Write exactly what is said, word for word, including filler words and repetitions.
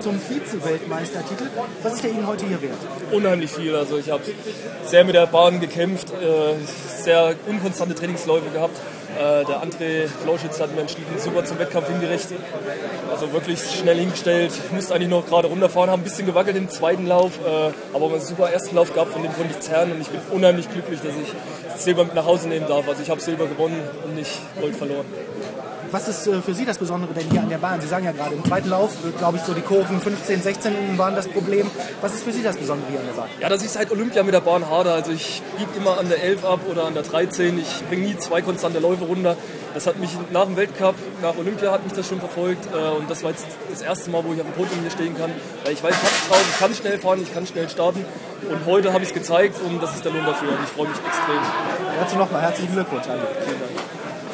zum Vize-Weltmeistertitel. Was ist der Ihnen heute hier wert? Unheimlich viel. Also ich habe sehr mit der Bahn gekämpft, äh, sehr unkonstante Trainingsläufe gehabt. Äh, der André Flauschitz hat mir entschieden, super zum Wettkampf hingerichtet. Also wirklich schnell hingestellt. Ich musste eigentlich noch gerade runterfahren, habe ein bisschen gewackelt im zweiten Lauf, äh, aber einen super ersten Lauf gehabt, von dem konnte ich zerren und ich bin unheimlich glücklich, dass ich Silber mit nach Hause nehmen darf. Also ich habe Silber gewonnen und nicht Gold verloren. Was ist äh, für Sie das Besondere denn hier an der Bahn? Sie sagen ja gerade, im zweiten Lauf, äh, glaube ich, so die Kurven fünfzehn, sechzehn waren das Problem. Was ist für Sie das Besondere hier an der Bahn? Ja, dass ich seit Olympia mit der Bahn harte. Also ich biege immer an der elf ab oder an der dreizehn. Ich bringe nie zwei konstante Läufe runter. Das hat mich nach dem Weltcup, nach Olympia hat mich das schon verfolgt. Äh, und das war jetzt das erste Mal, wo ich auf dem Podium hier stehen kann. Weil ich weiß, ich habe drauf, ich kann schnell fahren, ich kann schnell starten. Und heute habe ich es gezeigt und das ist der Lohn dafür. Und ich freue mich extrem. Dazu nochmal herzlichen Glückwunsch, Andi. Vielen Dank.